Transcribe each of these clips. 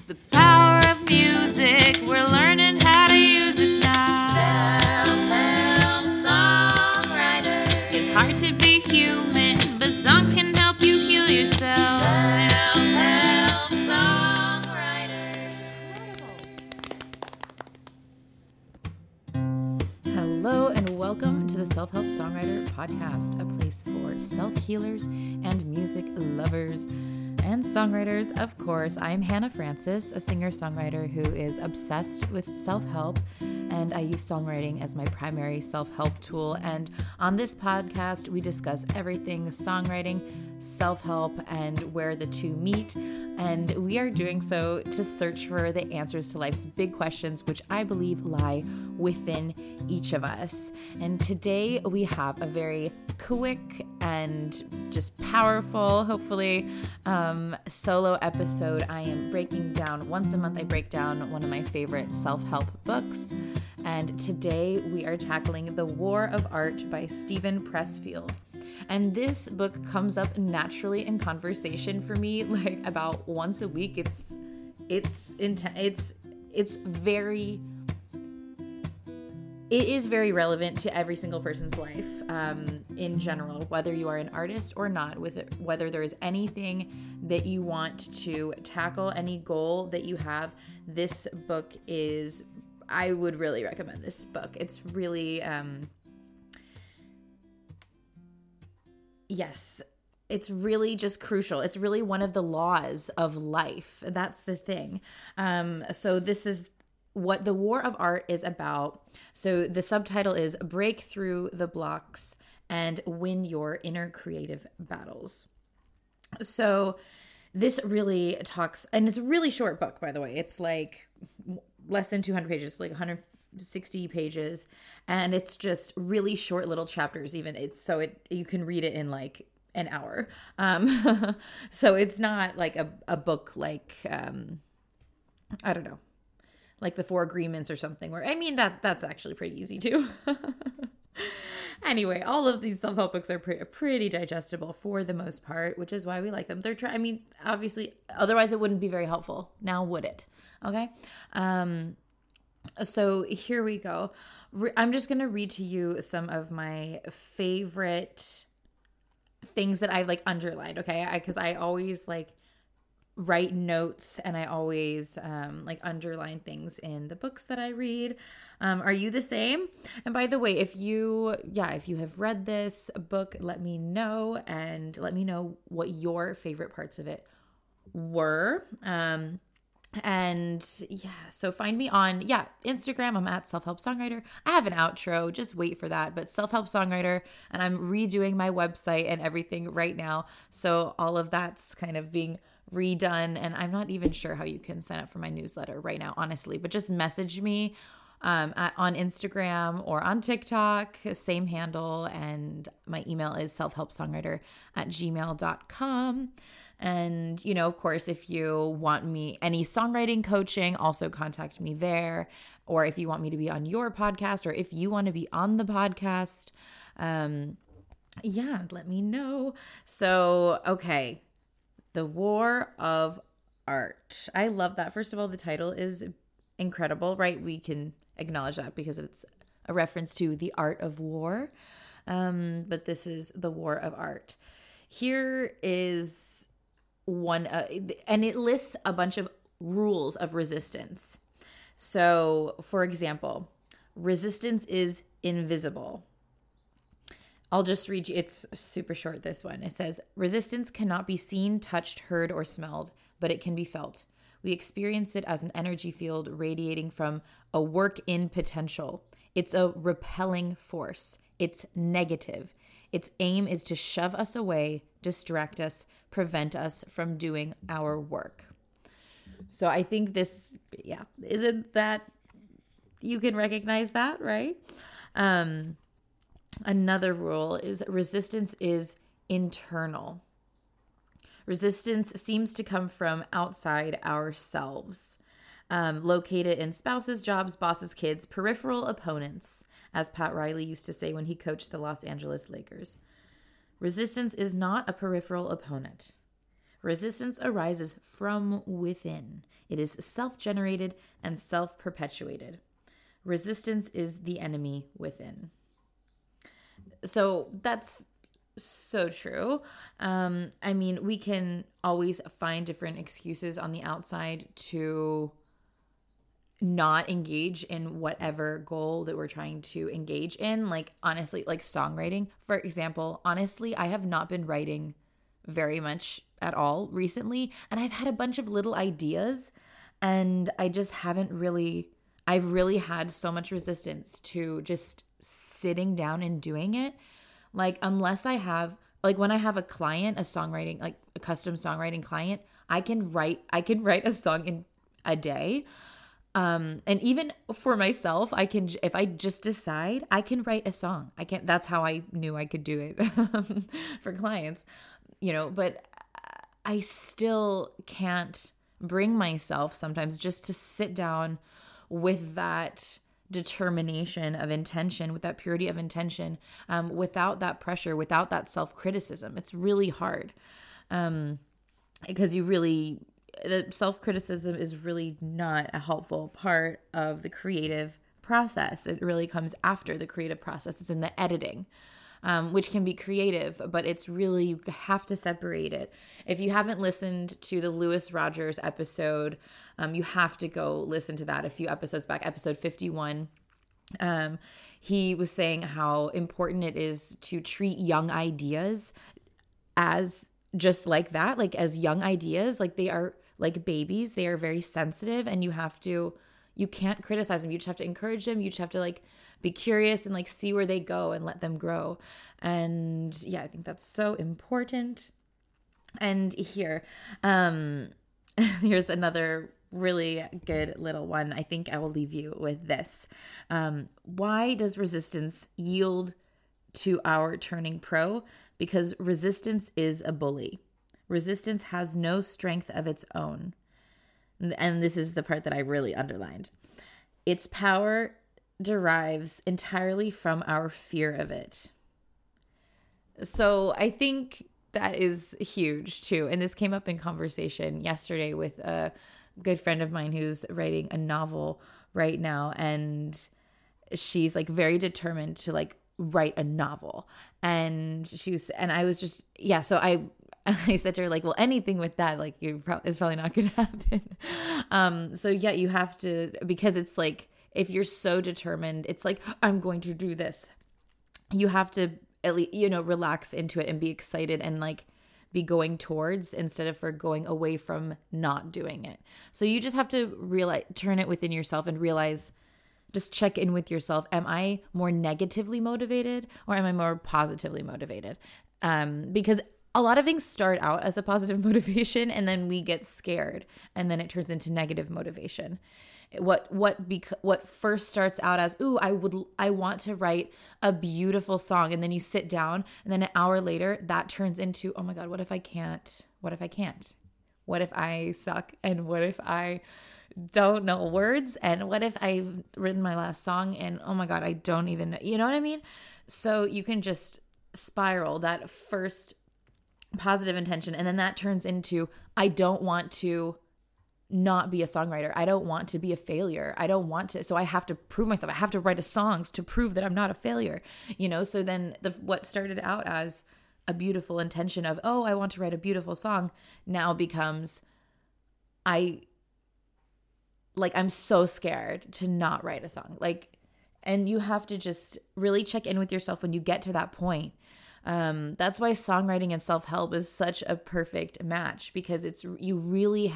The power of music, we're learning how to use it now. Self-help songwriter. It's hard to be human, but songs can help you heal yourself. Self-help songwriter. Hello and welcome to the Self-Help Songwriter Podcast, a place for self-healers and music lovers and songwriters, of course. I'm Hannah Francis, a singer-songwriter who is obsessed with self-help, and I use songwriting as my primary self-help tool. And on this podcast, we discuss everything songwriting, self-help, and where the two meet. And we are doing so to search for the answers to life's big questions, which I believe lie within each of us. And today we have a very quick and just powerful, hopefully, solo episode. I am breaking down, once a month I break down one of my favorite self-help books. And today we are tackling The War of Art by Steven Pressfield. And this book comes up naturally in conversation for me, like about once a week. It's very relevant to every single person's life in general, whether you are an artist or not, whether there is anything that you want to tackle, any goal that you have. This book is, I would really recommend this book. It's really, yes, it's really just crucial. It's really one of the laws of life. That's the thing. So this is what The War of Art is about. So the subtitle is Break Through the Blocks and Win Your Inner Creative Battles. So this really talks, and it's a really short book, by the way. It's like less than 200 pages, like 160 pages. And it's just really short little chapters even. You can read it in like an hour. So it's not like a book like, I don't know, like the Four Agreements or something, where, I mean, that's actually pretty easy too. Anyway, all of these self-help books are pretty digestible for the most part, which is why we like them. Obviously, otherwise it wouldn't be very helpful. Now, would it? Okay. So here we go. I'm just going to read to you some of my favorite things that I've like underlined. Okay. Because I always like write notes, and I always like underline things in the books that I read. Are you the same? And by the way, if you have read this book, let me know, and let me know what your favorite parts of it were. And yeah, so find me on, Instagram. I'm at Self-Help Songwriter. I have an outro, just wait for that, but Self-Help Songwriter, and I'm redoing my website and everything right now. So all of that's kind of being redone, and I'm not even sure how you can sign up for my newsletter right now, honestly, but just message me on Instagram or on TikTok, same handle, and my email is selfhelpsongwriter@gmail.com. And, of course, if you want me any songwriting coaching, also contact me there. Or if you want me to be on your podcast, or if you want to be on the podcast, let me know. So, okay. The War of Art. I love that. First of all, the title is incredible, right? We can acknowledge that because it's a reference to the art of war. But this is The War of Art. Here is one, and it lists a bunch of rules of resistance. So, for example, resistance is invisible. I'll just read you. It's super short, this one. It says, resistance cannot be seen, touched, heard, or smelled, but it can be felt. We experience it as an energy field radiating from a work in potential. It's a repelling force. It's negative. Its aim is to shove us away, distract us, prevent us from doing our work. So I think this, isn't that, you can recognize that, right? Another rule is resistance is internal. Resistance seems to come from outside ourselves, located in spouses, jobs, bosses, kids, peripheral opponents, as Pat Riley used to say when he coached the Los Angeles Lakers. Resistance is not a peripheral opponent. Resistance arises from within. It is self-generated and self-perpetuated. Resistance is the enemy within. So that's so true. I mean, we can always find different excuses on the outside to not engage in whatever goal that we're trying to engage in. Like, honestly, like songwriting, for example, honestly, I have not been writing very much at all recently. And I've had a bunch of little ideas and I just haven't really, I've really had so much resistance to just sitting down and doing it. Like, unless I have, like when I have a client, a songwriting, like a custom songwriting client, I can write a song in a day. And even for myself, I can, if I just decide, I can write a song. That's how I knew I could do it for clients, but I still can't bring myself sometimes just to sit down with that determination of intention, with that purity of intention, without that pressure, without that self-criticism. It's really hard because the self-criticism is really not a helpful part of the creative process. It really comes after the creative process. It's in the editing, which can be creative, but it's really, you have to separate it. If you haven't listened to the Lewis Rogers episode, you have to go listen to that a few episodes back, episode 51. He was saying how important it is to treat young ideas as just like that, like as young ideas, like they are like babies. They are very sensitive and you can't criticize them. You just have to encourage them. You just have to like be curious and like see where they go and let them grow. And yeah, I think that's so important. And here's another really good little one. I think I will leave you with this. Why does resistance yield to our turning pro? Because resistance is a bully. Resistance has no strength of its own. And this is the part that I really underlined. Its power derives entirely from our fear of it. So I think that is huge too. And this came up in conversation yesterday with a good friend of mine who's writing a novel right now. And she's like very determined to like write a novel. And I was just, yeah. So I said to her, like, well, anything with that, like, it's probably not going to happen. So yeah, you have to, because it's like, if you're so determined, it's like, I'm going to do this. You have to at least, relax into it and be excited and like be going towards instead of for going away from not doing it. So you just have to turn it within yourself and realize, just check in with yourself. Am I more negatively motivated or am I more positively motivated? Because a lot of things start out as a positive motivation and then we get scared and then it turns into negative motivation. What first starts out as, ooh, I want to write a beautiful song. And then you sit down and then an hour later that turns into, oh my God, what if I can't? What if I can't? What if I suck? And what if I don't know words? And what if I've written my last song and oh my God, I don't even know, you know what I mean? So you can just spiral that first positive intention. And then that turns into, I don't want to not be a songwriter. I don't want to be a failure. I don't want to. So I have to prove myself. I have to write songs to prove that I'm not a failure, So then what started out as a beautiful intention of, oh, I want to write a beautiful song now becomes, I'm so scared to not write a song. And you have to just really check in with yourself when you get to that point. That's why songwriting and self-help is such a perfect match, because it's really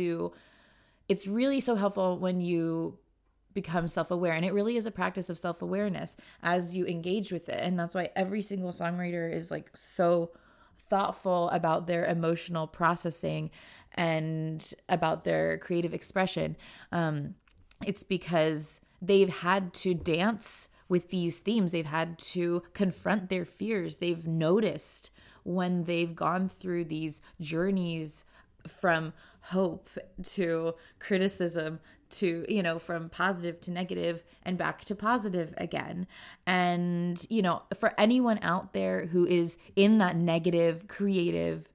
so helpful when you become self-aware. And it really is a practice of self-awareness as you engage with it. And that's why every single songwriter is so thoughtful about their emotional processing and about their creative expression. It's because they've had to dance with these themes. They've had to confront their fears. They've noticed when they've gone through these journeys from hope to criticism to, from positive to negative and back to positive again. And, for anyone out there who is in that negative creative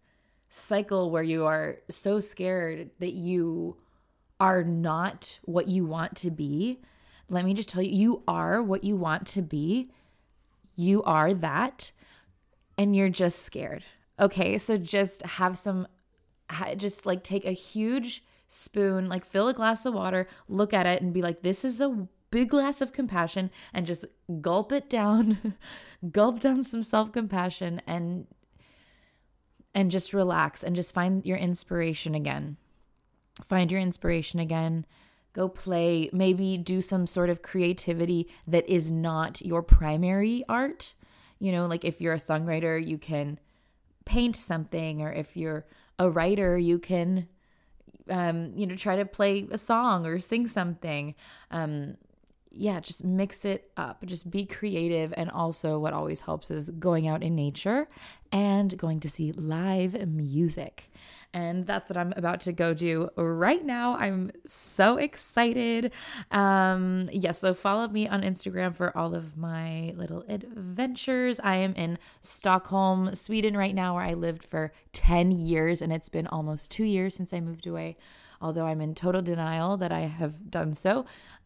cycle where you are so scared that you are not what you want to be, let me just tell you, you are what you want to be. You are that, and you're just scared. Okay, so just just like take a huge spoon, like fill a glass of water, look at it and be like, this is a big glass of compassion, and just gulp it down, gulp down some self-compassion, and just relax and just find your inspiration again. Find your inspiration again. Go play, maybe do some sort of creativity that is not your primary art. You know, like if you're a songwriter, you can paint something, or if you're a writer, you can, try to play a song or sing something. Just mix it up. Just be creative. And also what always helps is going out in nature and going to see live music. And that's what I'm about to go do right now. I'm so excited. So follow me on Instagram for all of my little adventures. I am in Stockholm, Sweden right now, where I lived for 10 years, and it's been almost 2 years since I moved away, although I'm in total denial that I have done so.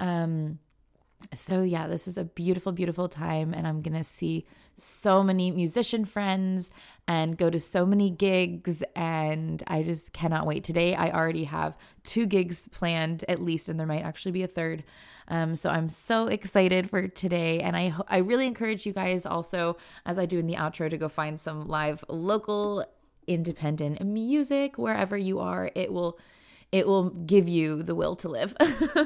This is a beautiful, beautiful time, and I'm going to see so many musician friends and go to so many gigs, and I just cannot wait. Today, I already have 2 gigs planned at least, and there might actually be a third. So I'm so excited for today, and I really encourage you guys also, as I do in the outro, to go find some live local independent music wherever you are. It will give you the will to live.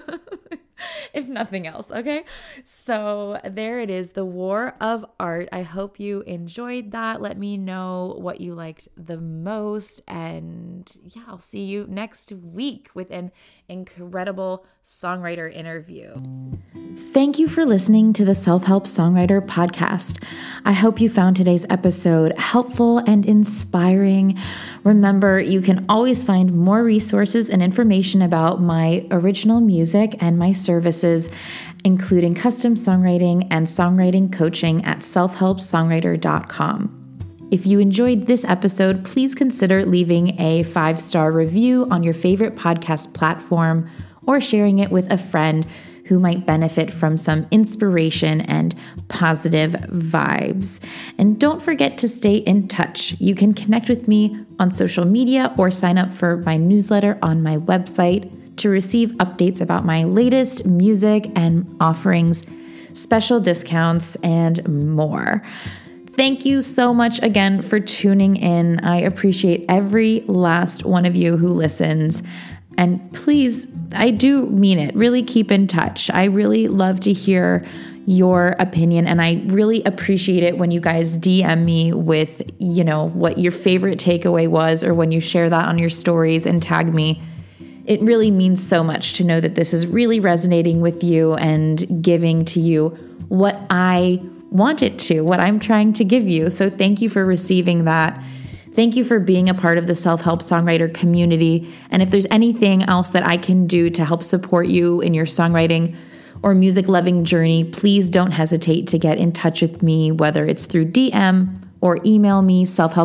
If nothing else, okay? So there it is, The War of Art. I hope you enjoyed that. Let me know what you liked the most. And I'll see you next week with an incredible songwriter interview. Thank you for listening to the Self-Help Songwriter Podcast. I hope you found today's episode helpful and inspiring. Remember, you can always find more resources and information about my original music and my services, including custom songwriting and songwriting coaching at selfhelpsongwriter.com. If you enjoyed this episode, please consider leaving a 5-star review on your favorite podcast platform or sharing it with a friend who might benefit from some inspiration and positive vibes. And don't forget to stay in touch. You can connect with me on social media or sign up for my newsletter on my website to receive updates about my latest music and offerings, special discounts, and more. Thank you so much again for tuning in. I appreciate every last one of you who listens. And please, I do mean it, really keep in touch. I really love to hear your opinion, and I really appreciate it when you guys DM me with, what your favorite takeaway was, or when you share that on your stories and tag me. It really means so much to know that this is really resonating with you and giving to you what I want it to, what I'm trying to give you. So thank you for receiving that. Thank you for being a part of the Self-Help Songwriter community. And if there's anything else that I can do to help support you in your songwriting or music loving journey, please don't hesitate to get in touch with me, whether it's through DM or email me,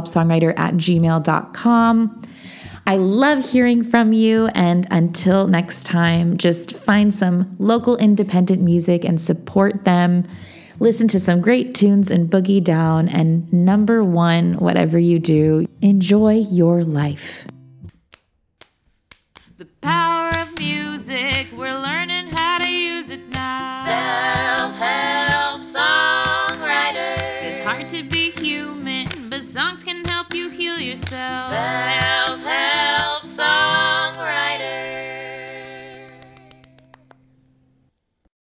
selfhelpsongwriter@gmail.com. I love hearing from you. And until next time, just find some local independent music and support them. Listen to some great tunes and boogie down. And number one, whatever you do, enjoy your life. The power of music, we're learning how to use it now. Self-help songwriter. It's hard to be human, but songs can help you heal yourself. Self-help